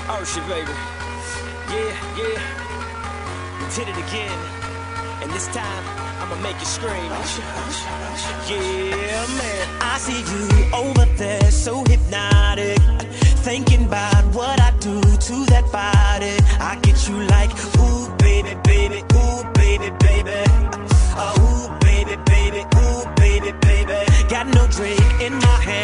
Oh shit, baby. Yeah, yeah. We did it again. And this time, I'ma make you scream. Yeah, man. I see you over there, so hypnotic. Thinking about what I do to that body. I get you like, ooh, baby, baby, ooh, baby, baby. Ooh, baby, baby, ooh, baby, baby. Got no drink in my hand.